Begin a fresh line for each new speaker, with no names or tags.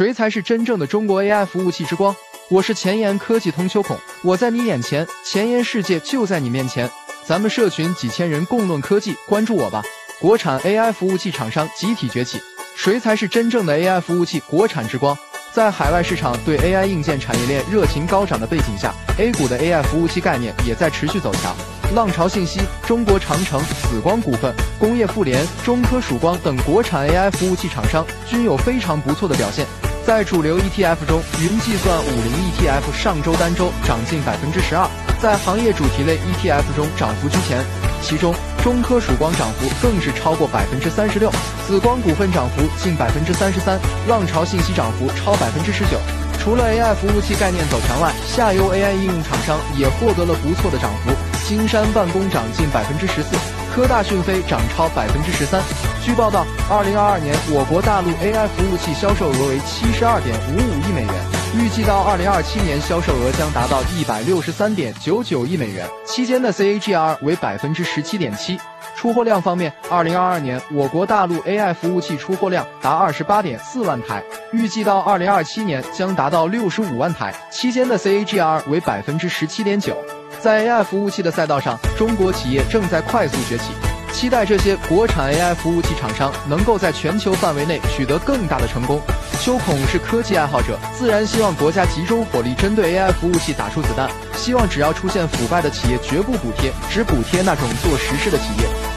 谁才是真正的中国 AI 服务器之光？我是前沿科技通秋孔，我在你眼前，前沿世界就在你面前。咱们社群几千人共论科技，关注我吧！国产 AI 服务器厂商集体崛起，谁才是真正的 AI 服务器国产之光？在海外市场对 AI 硬件产业链热情高涨的背景下 ，A 股的 AI 服务器概念也在持续走强。浪潮信息、中国长城、紫光股份、工业富联、中科曙光等国产 AI 服务器厂商均有非常不错的表现。在主流 ETF 中，云计算50 ETF 上周单周涨近12%，在行业主题类 ETF 中涨幅居前，其中中科曙光涨幅更是超过36%，紫光股份涨幅近33%，浪潮信息涨幅超19%。除了 AI 服务器概念走强外，下游 AI 应用厂商也获得了不错的涨幅。金山办公涨近14%，科大讯飞涨超13%。据报道，2022年我国大陆 AI 服务器销售额为72.55亿美元，预计到2027年销售额将达到163.99亿美元，期间的 CAGR 为17.7%。出货量方面，2022年我国大陆 AI 服务器出货量达28.4万台，预计到2027年将达到65万台，期间的 CAGR 为17.9%。在 AI 服务器的赛道上，中国企业正在快速崛起，期待这些国产 AI 服务器厂商能够在全球范围内取得更大的成功。秋孔是科技爱好者，自然希望国家集中火力针对 AI 服务器打出子弹，希望只要出现腐败的企业绝不补贴，只补贴那种做实事的企业。